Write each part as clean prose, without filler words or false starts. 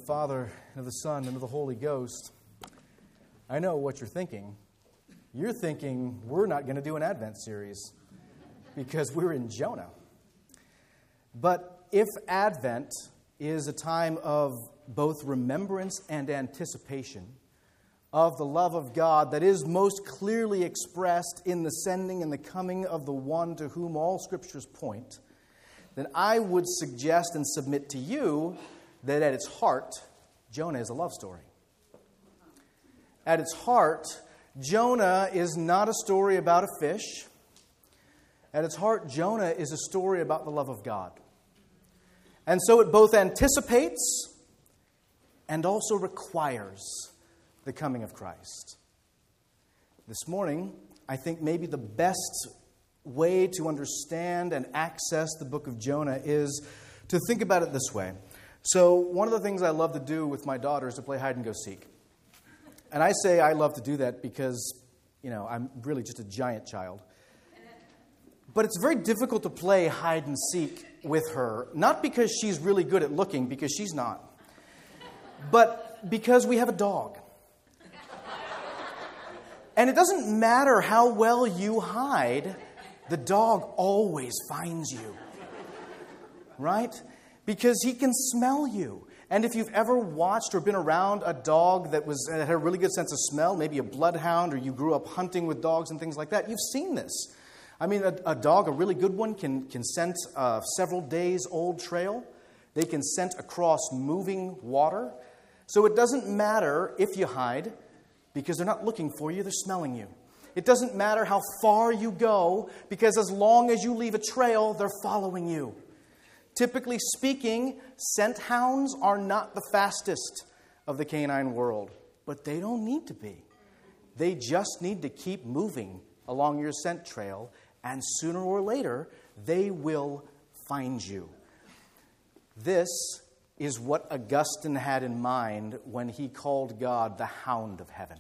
the Father, and of the Son, and of the Holy Ghost. I know what you're thinking. You're thinking we're not going to do an Advent series because we're in Jonah. But if Advent is a time of both remembrance and anticipation of the love of God that is most clearly expressed in the sending and the coming of the one to whom all Scriptures point, then I would suggest and submit to you that at its heart, Jonah is a love story. At its heart, Jonah is not a story about a fish. At its heart, Jonah is a story about the love of God. And so it both anticipates and also requires the coming of Christ. This morning, I think maybe the best way to understand and access the book of Jonah is to think about it this way. So one of the things I love to do with my daughter is to play hide and go seek. And I say I love to do that because, I'm really just a giant child. But it's very difficult to play hide and seek with her, not because she's really good at looking, because she's not, but because we have a dog. And it doesn't matter how well you hide, the dog always finds you, right? Because he can smell you. And if you've ever watched or been around a dog that had a really good sense of smell, maybe a bloodhound, or you grew up hunting with dogs and things like that, you've seen this. I mean, a dog, a really good one, can scent a several days old trail. They can scent across moving water. So it doesn't matter if you hide, because they're not looking for you, they're smelling you. It doesn't matter how far you go, because as long as you leave a trail, they're following you. Typically speaking, scent hounds are not the fastest of the canine world, but they don't need to be. They just need to keep moving along your scent trail, and sooner or later, they will find you. This is what Augustine had in mind when he called God the hound of heaven.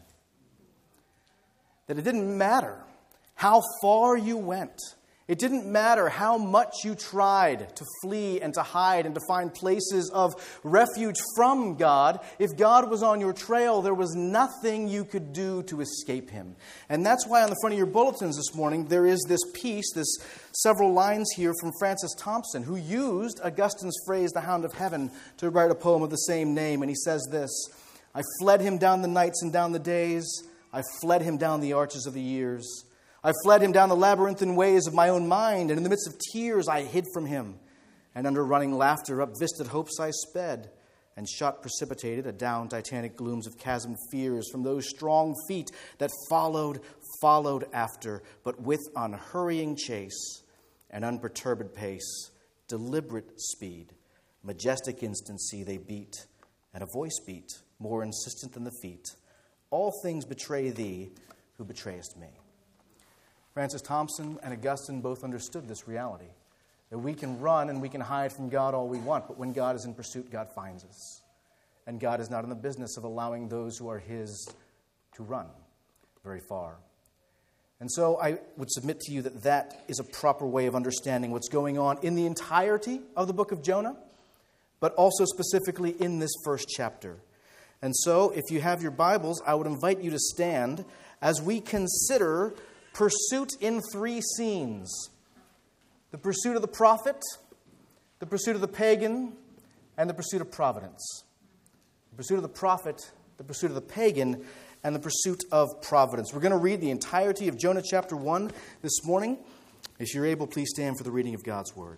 That it didn't matter how far you went. It didn't matter how much you tried to flee and to hide and to find places of refuge from God. If God was on your trail, there was nothing you could do to escape Him. And that's why on the front of your bulletins this morning, there is this piece, several lines here from Francis Thompson, who used Augustine's phrase, the hound of heaven, to write a poem of the same name. And he says this: I fled him down the nights and down the days. I fled him down the arches of the years. I fled him down the labyrinthine ways of my own mind, and in the midst of tears I hid from him. And under running laughter up visted hopes I sped, and shot precipitated adown titanic glooms of chasmed fears from those strong feet that followed after, but with unhurrying chase, and unperturbed pace, deliberate speed, majestic instancy they beat, and a voice beat, more insistent than the feet. All things betray thee, who betrayest me. Francis Thompson and Augustine both understood this reality, that we can run and we can hide from God all we want, but when God is in pursuit, God finds us. And God is not in the business of allowing those who are His to run very far. And so I would submit to you that that is a proper way of understanding what's going on in the entirety of the book of Jonah, but also specifically in this first chapter. And so if you have your Bibles, I would invite you to stand as we consider pursuit in three scenes: the pursuit of the prophet, the pursuit of the pagan, and the pursuit of providence. The pursuit of the prophet, the pursuit of the pagan, and the pursuit of providence. We're going to read the entirety of Jonah chapter 1 this morning. If you're able, please stand for the reading of God's word.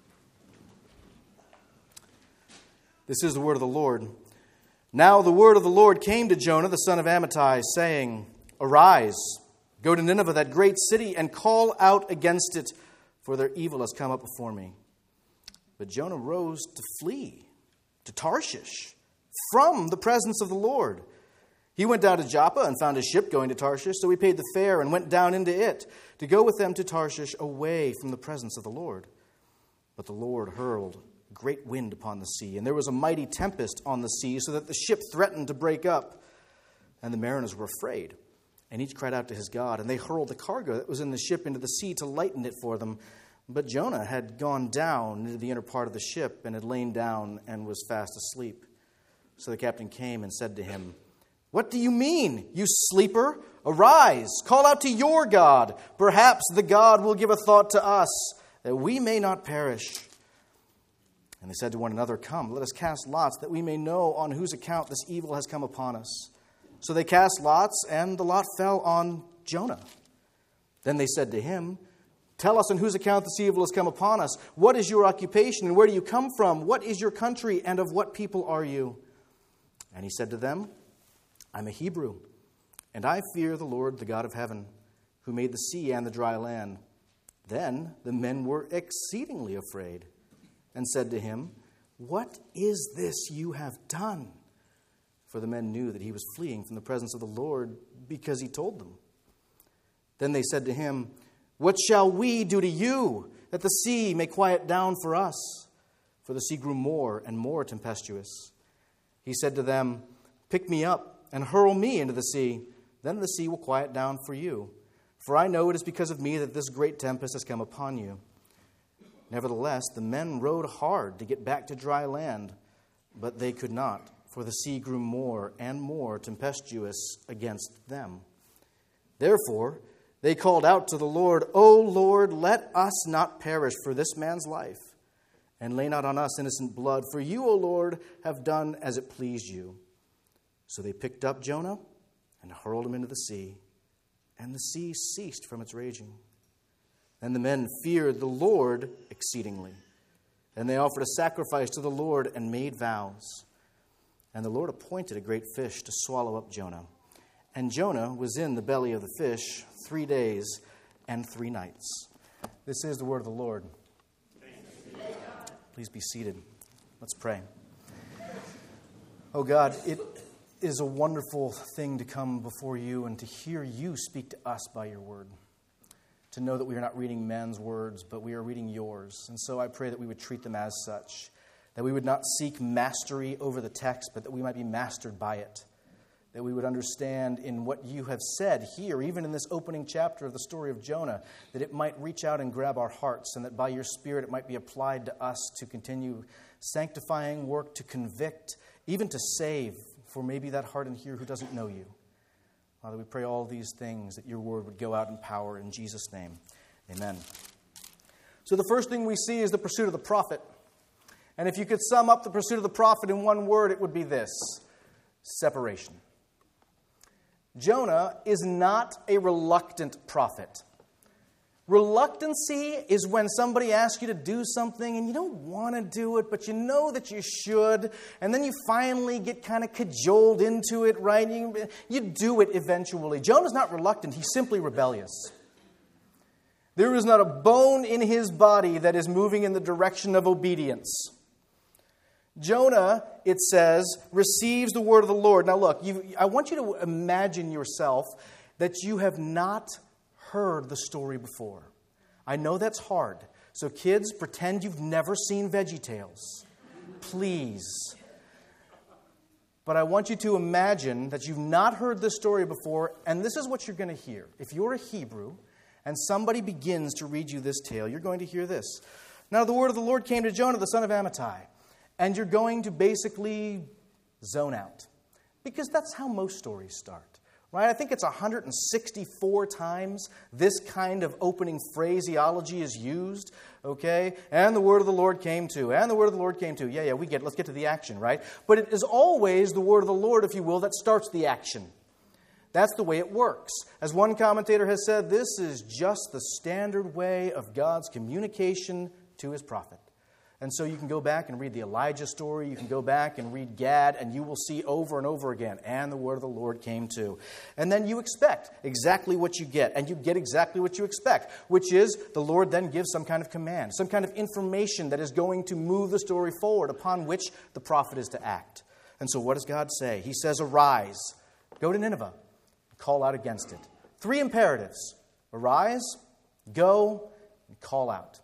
This is the word of the Lord. Now the word of the Lord came to Jonah, the son of Amittai, saying, Arise, go to Nineveh, that great city, and call out against it, for their evil has come up before me. But Jonah rose to flee to Tarshish from the presence of the Lord. He went down to Joppa and found a ship going to Tarshish, so he paid the fare and went down into it to go with them to Tarshish, away from the presence of the Lord. But the Lord hurled a great wind upon the sea, and there was a mighty tempest on the sea, so that the ship threatened to break up. And the mariners were afraid, and each cried out to his God, and they hurled the cargo that was in the ship into the sea to lighten it for them. But Jonah had gone down into the inner part of the ship and had lain down and was fast asleep. So the captain came and said to him, "What do you mean, you sleeper? Arise, call out to your God. Perhaps the God will give a thought to us, that we may not perish." And they said to one another, "Come, let us cast lots, that we may know on whose account this evil has come upon us." So they cast lots, and the lot fell on Jonah. Then they said to him, "Tell us on whose account this evil has come upon us. What is your occupation, and where do you come from? What is your country, and of what people are you?" And he said to them, "I'm a Hebrew, and I fear the Lord, the God of heaven, who made the sea and the dry land." Then the men were exceedingly afraid, and said to him, "What is this you have done?" For the men knew that he was fleeing from the presence of the Lord, because he told them. Then they said to him, "What shall we do to you, that the sea may quiet down for us?" For the sea grew more and more tempestuous. He said to them, "Pick me up and hurl me into the sea. Then the sea will quiet down for you. For I know it is because of me that this great tempest has come upon you." Nevertheless, the men rowed hard to get back to dry land, but they could not, for the sea grew more and more tempestuous against them. Therefore, they called out to the Lord, "O Lord, let us not perish for this man's life, and lay not on us innocent blood, for you, O Lord, have done as it pleased you." So they picked up Jonah and hurled him into the sea, and the sea ceased from its raging. Then the men feared the Lord exceedingly, and they offered a sacrifice to the Lord and made vows. And the Lord appointed a great fish to swallow up Jonah. And Jonah was in the belly of the fish 3 days and 3 nights. This is the word of the Lord. Please be seated. Let's pray. Oh God, it is a wonderful thing to come before you and to hear you speak to us by your word. To know that we are not reading men's words, but we are reading yours. And so I pray that we would treat them as such. That we would not seek mastery over the text, but that we might be mastered by it. That we would understand in what you have said here, even in this opening chapter of the story of Jonah, that it might reach out and grab our hearts, and that by your Spirit it might be applied to us to continue sanctifying work, to convict, even to save, for maybe that heart in here who doesn't know you. Father, we pray all these things, that your word would go out in power in Jesus' name. Amen. So the first thing we see is the pursuit of the prophet. And if you could sum up the pursuit of the prophet in one word, it would be this: separation. Jonah is not a reluctant prophet. Reluctancy is when somebody asks you to do something and you don't want to do it, but you know that you should, and then you finally get kind of cajoled into it, right? You do it eventually. Jonah's not reluctant, he's simply rebellious. There is not a bone in his body that is moving in the direction of obedience. Jonah, it says, receives the word of the Lord. Now look, I want you to imagine yourself that you have not heard the story before. I know that's hard. So kids, pretend you've never seen VeggieTales. Please. But I want you to imagine that you've not heard this story before, and this is what you're going to hear. If you're a Hebrew and somebody begins to read you this tale, you're going to hear this. Now the word of the Lord came to Jonah, the son of Amittai. And you're going to basically zone out. Because that's how most stories start. Right? I think it's 164 times this kind of opening phraseology is used. Okay? And the word of the Lord came to. And the word of the Lord came to. Yeah, we get it. Let's get to the action, right? But it is always the word of the Lord, if you will, that starts the action. That's the way it works. As one commentator has said, this is just the standard way of God's communication to his prophet. And so you can go back and read the Elijah story. You can go back and read Gad, and you will see over and over again, and the word of the Lord came to. And then you expect exactly what you get, and you get exactly what you expect, which is the Lord then gives some kind of command, some kind of information that is going to move the story forward, upon which the prophet is to act. And so what does God say? He says, arise, go to Nineveh, call out against it. 3 imperatives: arise, go, and call out.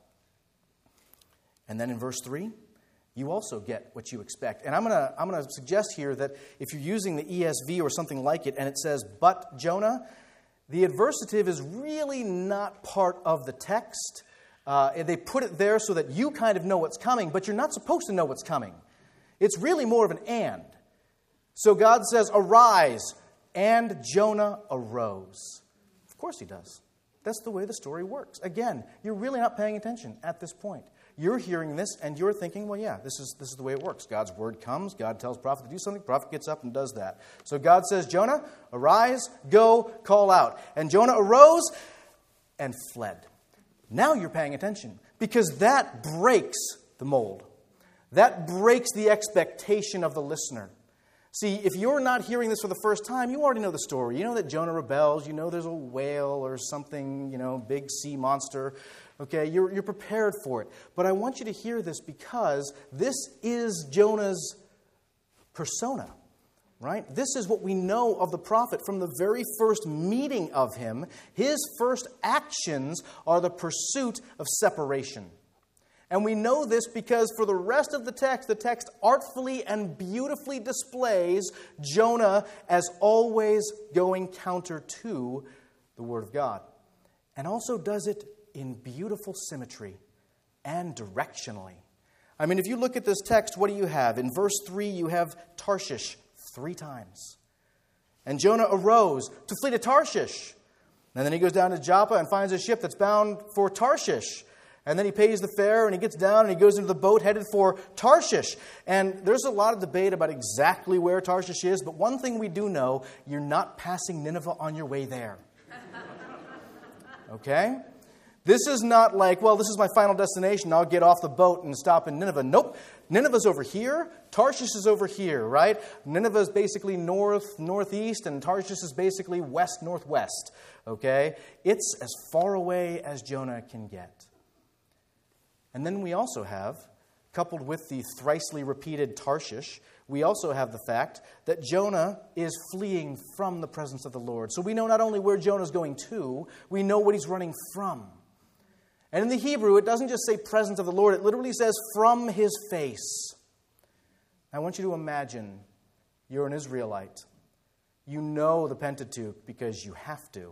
And then in verse 3, you also get what you expect. And I'm going to suggest here that if you're using the ESV or something like it, and it says, but Jonah, the adversative is really not part of the text. They put it there so that you kind of know what's coming, but you're not supposed to know what's coming. It's really more of an and. So God says, arise. And Jonah arose. Of course he does. That's the way the story works. Again, you're really not paying attention at this point. You're hearing this and you're thinking, well, yeah, this is the way it works. God's word comes. God tells prophet to do something. Prophet gets up and does that. So God says, Jonah, arise, go, call out. And Jonah arose and fled. Now you're paying attention because that breaks the mold. That breaks the expectation of the listener. See, if you're not hearing this for the first time, you already know the story. You know that Jonah rebels. You know there's a whale or something, big sea monster. Okay, you're prepared for it. But I want you to hear this because this is Jonah's persona, right? This is what we know of the prophet from the very first meeting of him. His first actions are the pursuit of separation. And we know this because for the rest of the text artfully and beautifully displays Jonah as always going counter to the Word of God. And also does it in beautiful symmetry and directionally. I mean, if you look at this text, what do you have? In verse 3, you have Tarshish 3 times. And Jonah arose to flee to Tarshish. And then he goes down to Joppa and finds a ship that's bound for Tarshish. And then he pays the fare and he gets down and he goes into the boat headed for Tarshish. And there's a lot of debate about exactly where Tarshish is, but one thing we do know, you're not passing Nineveh on your way there. Okay? This is not like, well, this is my final destination, I'll get off the boat and stop in Nineveh. Nope. Nineveh's over here, Tarshish is over here, right? Nineveh is basically northeast, and Tarshish is basically west-northwest. Okay? It's as far away as Jonah can get. And then we also have, coupled with the thricely repeated Tarshish, we also have the fact that Jonah is fleeing from the presence of the Lord. So we know not only where Jonah's going to, we know what he's running from. And in the Hebrew, it doesn't just say presence of the Lord, it literally says from his face. I want you to imagine you're an Israelite. You know the Pentateuch because you have to.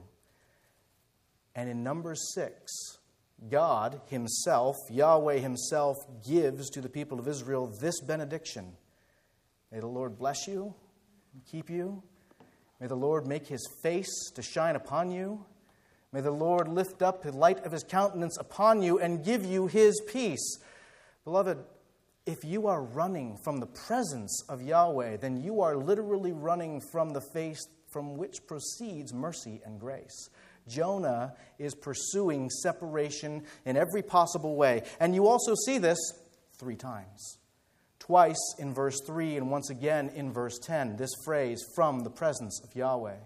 And in Numbers 6, God himself, Yahweh himself, gives to the people of Israel this benediction. May the Lord bless you and keep you. May the Lord make his face to shine upon you. May the Lord lift up the light of his countenance upon you and give you his peace. Beloved, if you are running from the presence of Yahweh, then you are literally running from the face from which proceeds mercy and grace. Jonah is pursuing separation in every possible way. And you also see this 3 times. Twice in verse 3 and once again in verse 10. This phrase, from the presence of Yahweh.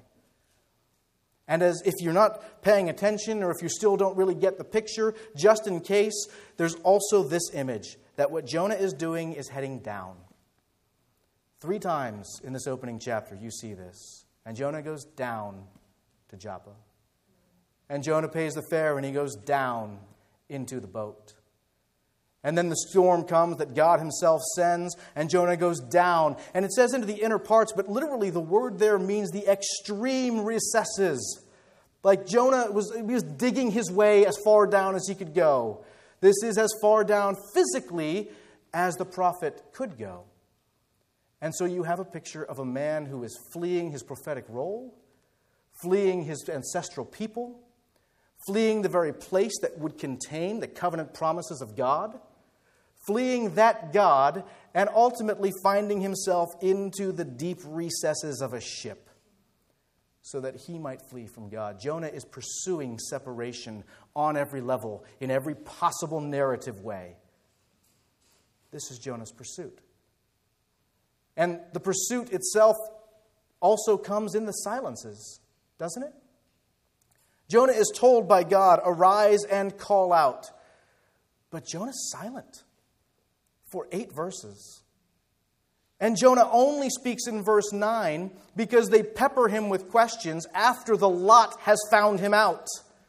And as if you're not paying attention or if you still don't really get the picture, just in case, there's also this image that what Jonah is doing is heading down. 3 times in this opening chapter you see this. And Jonah goes down to Joppa. And Jonah pays the fare and he goes down into the boat. And then the storm comes that God himself sends, and Jonah goes down. And it says into the inner parts, but literally the word there means the extreme recesses. Like Jonah was digging his way as far down as he could go. This is as far down physically as the prophet could go. And so you have a picture of a man who is fleeing his prophetic role, fleeing his ancestral people, fleeing the very place that would contain the covenant promises of God, fleeing that God, and ultimately finding himself into the deep recesses of a ship so that he might flee from God. Jonah is pursuing separation on every level, in every possible narrative way. This is Jonah's pursuit. And the pursuit itself also comes in the silences, doesn't it? Jonah is told by God, arise and call out. But Jonah's silent for 8 verses. And Jonah only speaks in verse 9 because they pepper him with questions after the lot has found him out.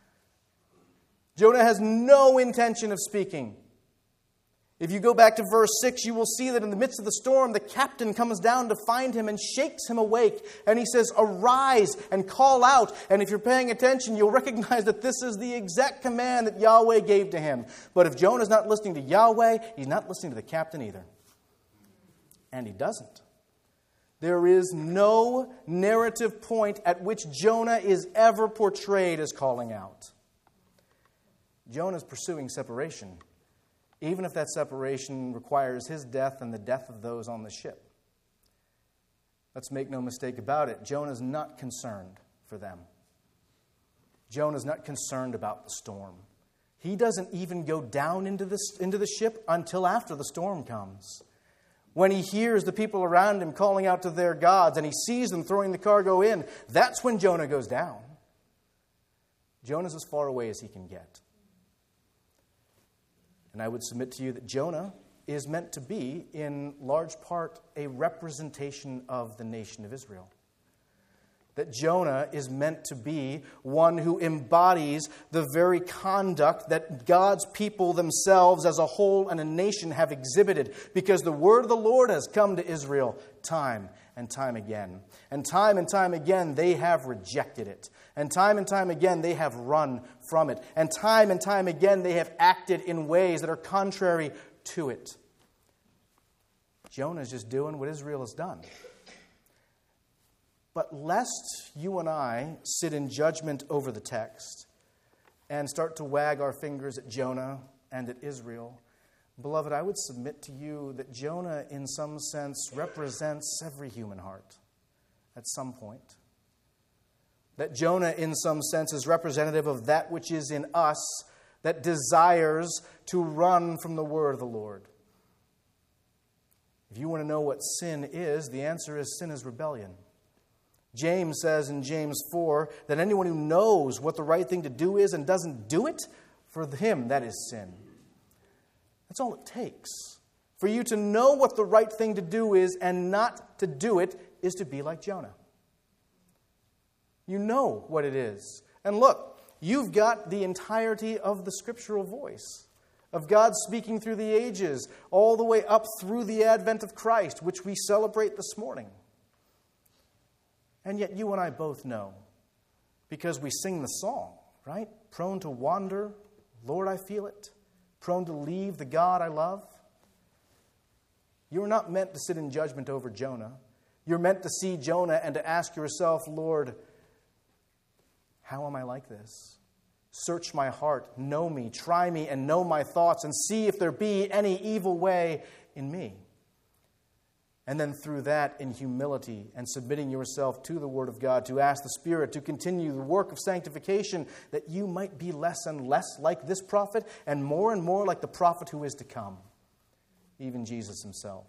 Jonah has no intention of speaking. If you go back to verse 6, you will see that in the midst of the storm, the captain comes down to find him and shakes him awake. And he says, arise and call out. And if you're paying attention, you'll recognize that this is the exact command that Yahweh gave to him. But if Jonah's not listening to Yahweh, he's not listening to the captain either. And he doesn't. There is no narrative point at which Jonah is ever portrayed as calling out. Jonah is pursuing separation, even if that separation requires his death and the death of those on the ship. Let's make no mistake about it. Jonah is not concerned for them. Jonah is not concerned about the storm. He doesn't even go down into the ship until after the storm comes. When he hears the people around him calling out to their gods and he sees them throwing the cargo in, that's when Jonah goes down. Jonah's as far away as he can get. And I would submit to you that Jonah is meant to be, in large part, a representation of the nation of Israel. That Jonah is meant to be one who embodies the very conduct that God's people themselves as a whole and a nation have exhibited, because the word of the Lord has come to Israel time and time again. And time again they have rejected it. And time again they have run from it. And time again they have acted in ways that are contrary to it. Jonah is just doing what Israel has done. But lest you and I sit in judgment over the text and start to wag our fingers at Jonah and at Israel, beloved, I would submit to you that Jonah, in some sense, represents every human heart at some point. That Jonah, in some sense, is representative of that which is in us that desires to run from the word of the Lord. If you want to know what sin is, the answer is sin is rebellion. James says in James 4 that anyone who knows what the right thing to do is and doesn't do it, for him that is sin. That's all it takes. For you to know what the right thing to do is and not to do it is to be like Jonah. You know what it is. And look, you've got the entirety of the scriptural voice of God speaking through the ages, all the way up through the advent of Christ, which we celebrate this morning. And yet you and I both know, because we sing the song, right? Prone to wander, Lord, I feel it. Prone to leave the God I love. You're not meant to sit in judgment over Jonah. You're meant to see Jonah and to ask yourself, Lord, how am I like this? Search my heart, know me, try me, and know my thoughts, and see if there be any evil way in me. And then through that, in humility and submitting yourself to the Word of God, to ask the Spirit to continue the work of sanctification, that you might be less and less like this prophet and more like the prophet who is to come, even Jesus himself.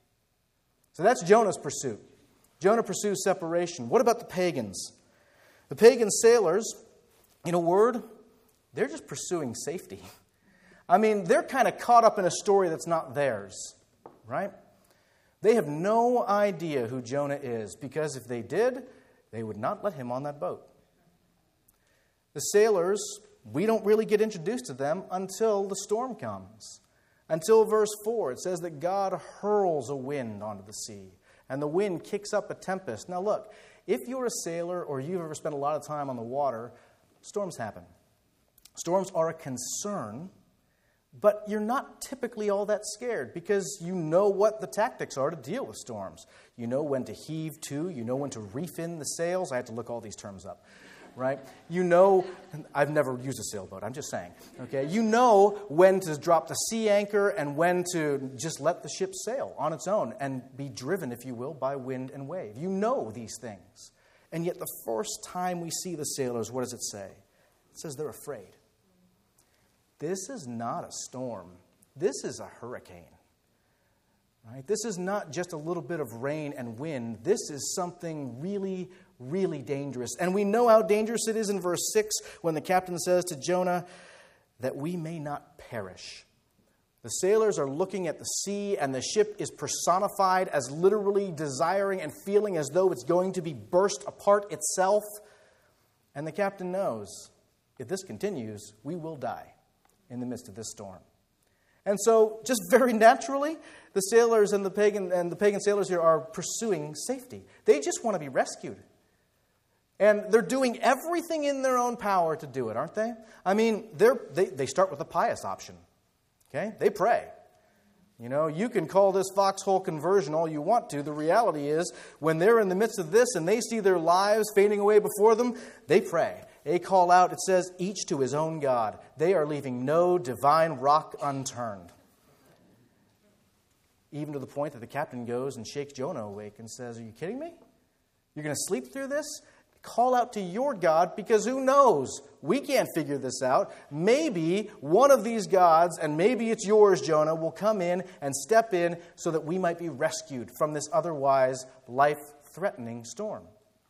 So that's Jonah's pursuit. Jonah pursues separation. What about the pagans? The pagan sailors, in a word, they're just pursuing safety. I mean, they're kind of caught up in a story that's not theirs, right? They have no idea who Jonah is, because if they did, they would not let him on that boat. The sailors, we don't really get introduced to them until the storm comes. Until verse 4, it says that God hurls a wind onto the sea, and the wind kicks up a tempest. Now look, if you're a sailor or you've ever spent a lot of time on the water, storms happen. Storms are a concern, but you're not typically all that scared, because you know what the tactics are to deal with storms. You know when to heave to. You know when to reef in the sails. I had to look all these terms up, right? You know, I've never used a sailboat. I'm just saying, okay? You know when to drop the sea anchor and when to just let the ship sail on its own and be driven, if you will, by wind and wave. You know these things. And yet the first time we see the sailors, what does it say? It says they're afraid. This is not a storm. This is a hurricane. Right? This is not just a little bit of rain and wind. This is something really, really dangerous. And we know how dangerous it is in verse 6 when the captain says to Jonah that we may not perish. The sailors are looking at the sea, and the ship is personified as literally desiring and feeling as though it's going to be burst apart itself. And the captain knows, if this continues, we will die in the midst of this storm. And so, just very naturally, the sailors and the pagan sailors here are pursuing safety. They just want to be rescued. And they're doing everything in their own power to do it, aren't they? I mean, they start with the pious option. Okay? They pray. You know, you can call this foxhole conversion all you want to. The reality is, when they're in the midst of this and they see their lives fading away before them, they pray. They call out, it says, each to his own God. They are leaving no divine rock unturned. Even to the point that the captain goes and shakes Jonah awake and says, are you kidding me? You're going to sleep through this? Call out to your God, because who knows? We can't figure this out. Maybe one of these gods, and maybe it's yours, Jonah, will come in and step in so that we might be rescued from this otherwise life-threatening storm.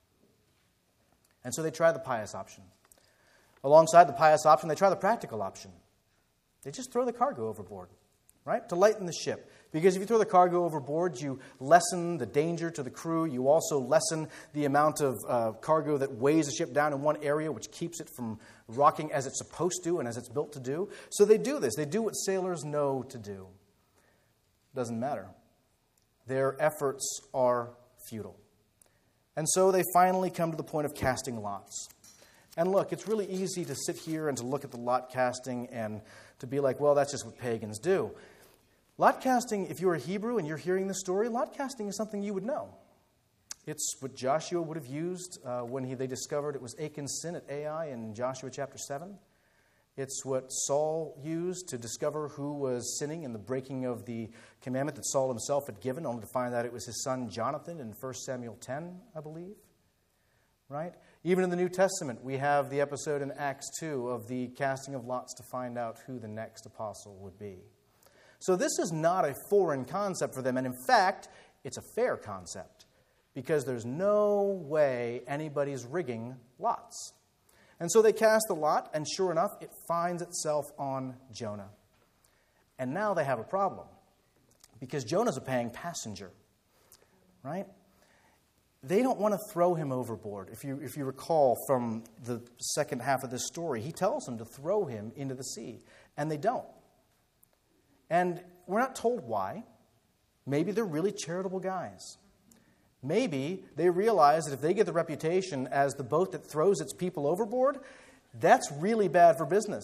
And so they try the pious option. Alongside the pious option, they try the practical option. They just throw the cargo overboard, right? To lighten the ship. Because if you throw the cargo overboard, you lessen the danger to the crew. You also lessen the amount of cargo that weighs the ship down in one area, which keeps it from rocking as it's supposed to and as it's built to do. So they do this. They do what sailors know to do. Doesn't matter. Their efforts are futile. And so they finally come to the point of casting lots. And look, it's really easy to sit here and to look at the lot casting and to be like, well, that's just what pagans do. Lot casting, if you're a Hebrew and you're hearing this story, lot casting is something you would know. It's what Joshua would have used when they discovered it was Achan's sin at Ai in Joshua chapter 7. It's what Saul used to discover who was sinning in the breaking of the commandment that Saul himself had given, only to find out it was his son Jonathan in 1 Samuel 10, I believe. Right? Even in the New Testament, we have the episode in Acts 2 of the casting of lots to find out who the next apostle would be. So this is not a foreign concept for them, and in fact, it's a fair concept, because there's no way anybody's rigging lots. And so they cast the lot, and sure enough, it finds itself on Jonah. And now they have a problem, because Jonah's a paying passenger, right? They don't want to throw him overboard. If you recall from the second half of this story, he tells them to throw him into the sea, and they don't. And we're not told why. Maybe they're really charitable guys. Maybe they realize that if they get the reputation as the boat that throws its people overboard, that's really bad for business.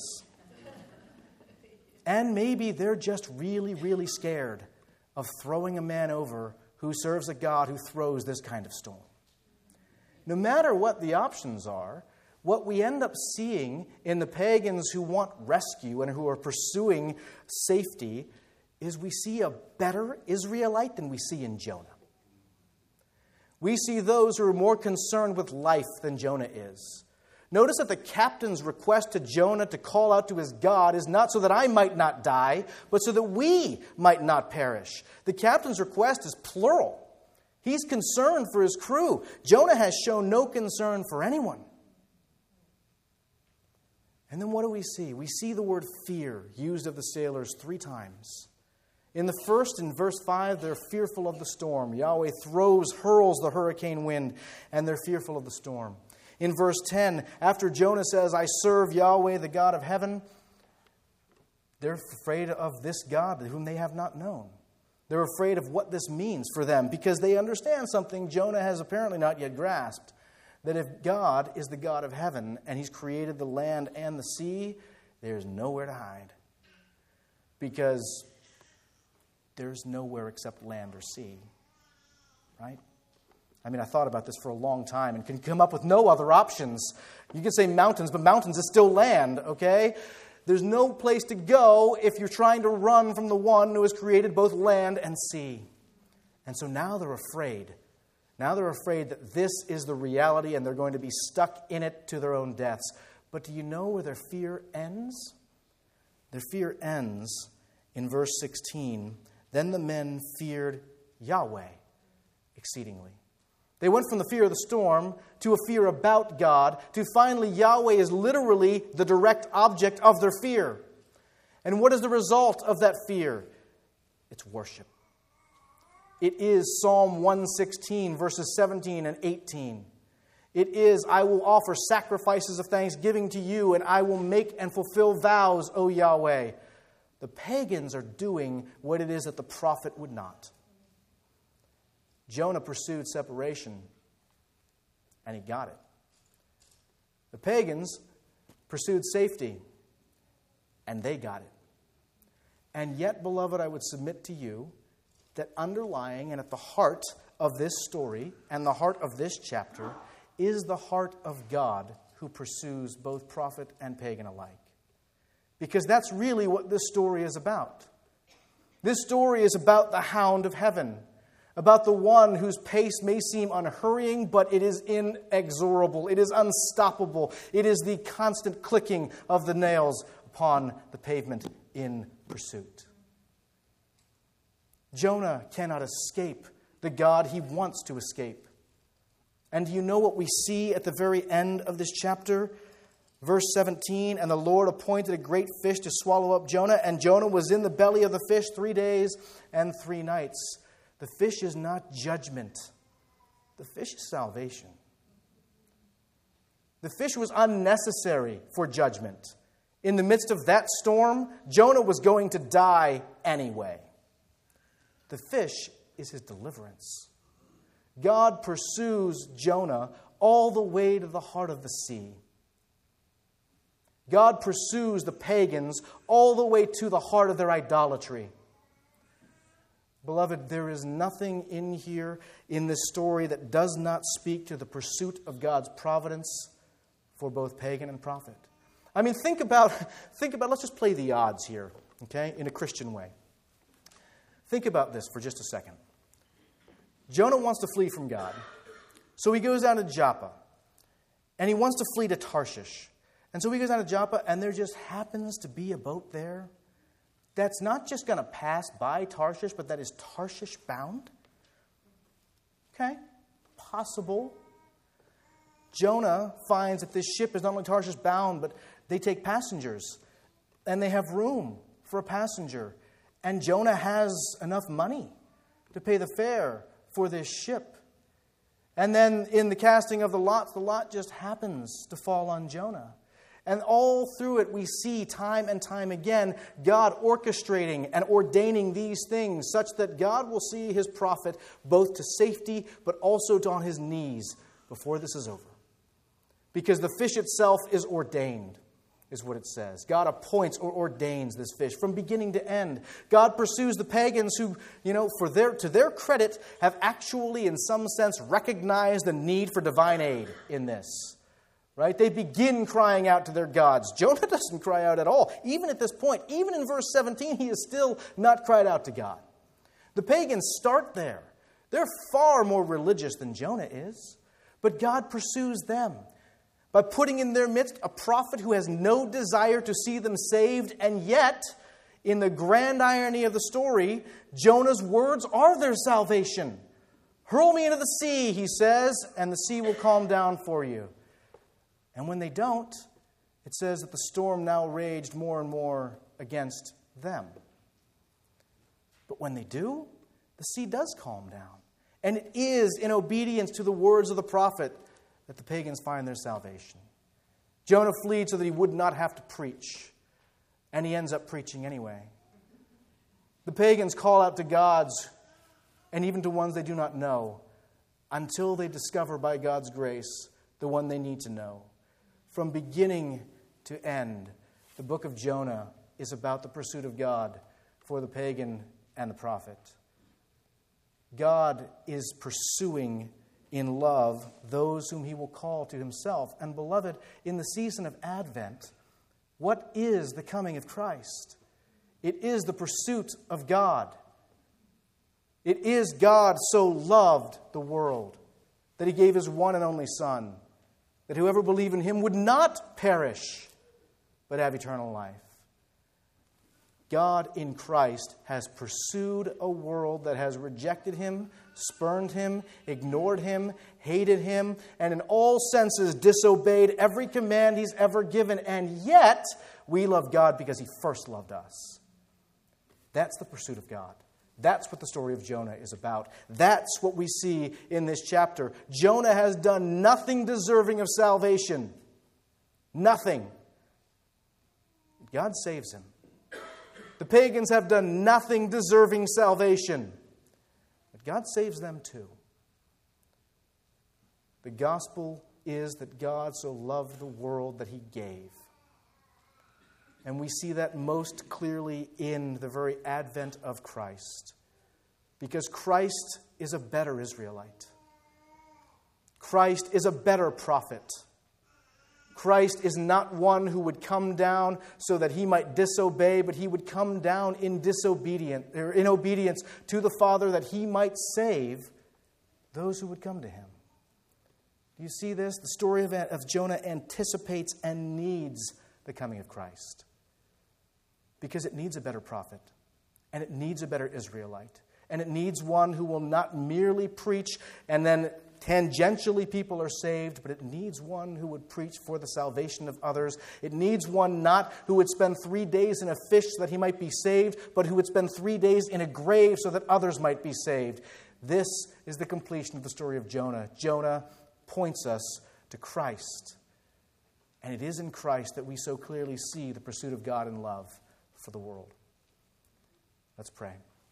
And maybe they're just really, really scared of throwing a man over who serves a God who throws this kind of storm. No matter what the options are, what we end up seeing in the pagans who want rescue and who are pursuing safety is we see a better Israelite than we see in Jonah. We see those who are more concerned with life than Jonah is. Notice that the captain's request to Jonah to call out to his God is not so that I might not die, but so that we might not perish. The captain's request is plural. He's concerned for his crew. Jonah has shown no concern for anyone. And then what do we see? We see the word fear used of the sailors 3 times. In the first, in verse 5, they're fearful of the storm. Yahweh hurls the hurricane wind, and they're fearful of the storm. In verse 10, after Jonah says, I serve Yahweh, the God of heaven, they're afraid of this God whom they have not known. They're afraid of what this means for them because they understand something Jonah has apparently not yet grasped. That if God is the God of heaven and He's created the land and the sea, there's nowhere to hide. Because there's nowhere except land or sea. Right? I mean, I thought about this for a long time and can come up with no other options. You can say mountains, but mountains is still land, okay? There's no place to go if you're trying to run from the one who has created both land and sea. And so now they're afraid. Now they're afraid that this is the reality and they're going to be stuck in it to their own deaths. But do you know where their fear ends? Their fear ends in verse 16. Then the men feared Yahweh exceedingly. They went from the fear of the storm to a fear about God to finally Yahweh is literally the direct object of their fear. And what is the result of that fear? It's worship. It is Psalm 116, verses 17 and 18. It is, I will offer sacrifices of thanksgiving to you, and I will make and fulfill vows, O Yahweh. The pagans are doing what it is that the prophet would not. Jonah pursued separation, and he got it. The pagans pursued safety, and they got it. And yet, beloved, I would submit to you that underlying and at the heart of this story and the heart of this chapter is the heart of God who pursues both prophet and pagan alike. Because that's really what this story is about. This story is about the hound of heaven, about the one whose pace may seem unhurrying, but it is inexorable, it is unstoppable, it is the constant clicking of the nails upon the pavement in pursuit. Jonah cannot escape the God he wants to escape. And do you know what we see at the very end of this chapter? Verse 17, and the Lord appointed a great fish to swallow up Jonah, and Jonah was in the belly of the fish 3 days and 3 nights. The fish is not judgment. The fish is salvation. The fish was unnecessary for judgment. In the midst of that storm, Jonah was going to die anyway. The fish is his deliverance. God pursues Jonah all the way to the heart of the sea. God pursues the pagans all the way to the heart of their idolatry. Beloved, there is nothing in here in this story that does not speak to the pursuit of God's providence for both pagan and prophet. I mean, think about, let's just play the odds here, okay, in a Christian way. Think about this for just a second. Jonah wants to flee from God, so he goes down to Joppa, and he wants to flee to Tarshish. And so he goes down to Joppa, and there just happens to be a boat there that's not just going to pass by Tarshish, but that is Tarshish bound. Okay, possible. Jonah finds that this ship is not only Tarshish bound, but they take passengers, and they have room for a passenger. And Jonah has enough money to pay the fare for this ship. And then in the casting of the lot just happens to fall on Jonah. And all through it, we see time and time again God orchestrating and ordaining these things such that God will see his prophet both to safety but also on his knees before this is over. Because the fish itself is ordained, is what it says. God appoints or ordains this fish from beginning to end. God pursues the pagans who, to their credit, have actually, in some sense, recognized the need for divine aid in this. Right? They begin crying out to their gods. Jonah doesn't cry out at all. Even at this point, even in verse 17, he is still not cried out to God. The pagans start there. They're far more religious than Jonah is. But God pursues them by putting in their midst a prophet who has no desire to see them saved, and yet, in the grand irony of the story, Jonah's words are their salvation. Hurl me into the sea, he says, and the sea will calm down for you. And when they don't, it says that the storm now raged more and more against them. But when they do, the sea does calm down. And it is in obedience to the words of the prophet that the pagans find their salvation. Jonah fled so that he would not have to preach. And he ends up preaching anyway. The pagans call out to gods, and even to ones they do not know, until they discover by God's grace the one they need to know. From beginning to end, the book of Jonah is about the pursuit of God for the pagan and the prophet. God is pursuing in love those whom he will call to himself. And beloved, in the season of Advent, what is the coming of Christ? It is the pursuit of God. It is God so loved the world that he gave his one and only Son, that whoever believed in him would not perish, but have eternal life. God in Christ has pursued a world that has rejected him, spurned him, ignored him, hated him, and in all senses disobeyed every command he's ever given. And yet, we love God because he first loved us. That's the pursuit of God. That's what the story of Jonah is about. That's what we see in this chapter. Jonah has done nothing deserving of salvation. Nothing. God saves him. The pagans have done nothing deserving salvation. But God saves them too. The gospel is that God so loved the world that he gave. And we see that most clearly in the very advent of Christ. Because Christ is a better Israelite. Christ is a better prophet. Christ is not one who would come down so that he might disobey, but he would come down in obedience to the Father that he might save those who would come to him. Do you see this? The story of Jonah anticipates and needs the coming of Christ. Because it needs a better prophet, and it needs a better Israelite, and it needs one who will not merely preach and then tangentially people are saved, but it needs one who would preach for the salvation of others. It needs one not who would spend 3 days in a fish so that he might be saved, but who would spend 3 days in a grave so that others might be saved. This is the completion of the story of Jonah. Jonah points us to Christ. And it is in Christ that we so clearly see the pursuit of God in love for the world. Let's pray.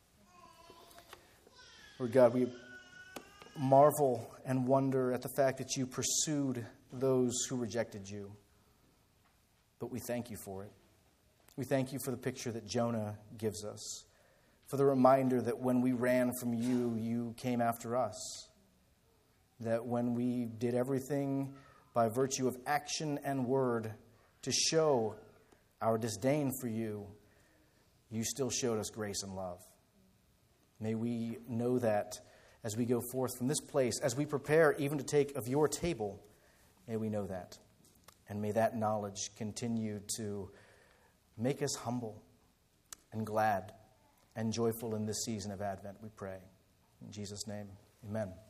Lord God, we marvel and wonder at the fact that you pursued those who rejected you. But we thank you for it. We thank you for the picture that Jonah gives us, for the reminder that when we ran from you, you came after us, that when we did everything by virtue of action and word to show our disdain for you, you still showed us grace and love. May we know that as we go forth from this place, as we prepare even to take of your table, may we know that. And may that knowledge continue to make us humble and glad and joyful in this season of Advent, we pray. In Jesus' name, amen.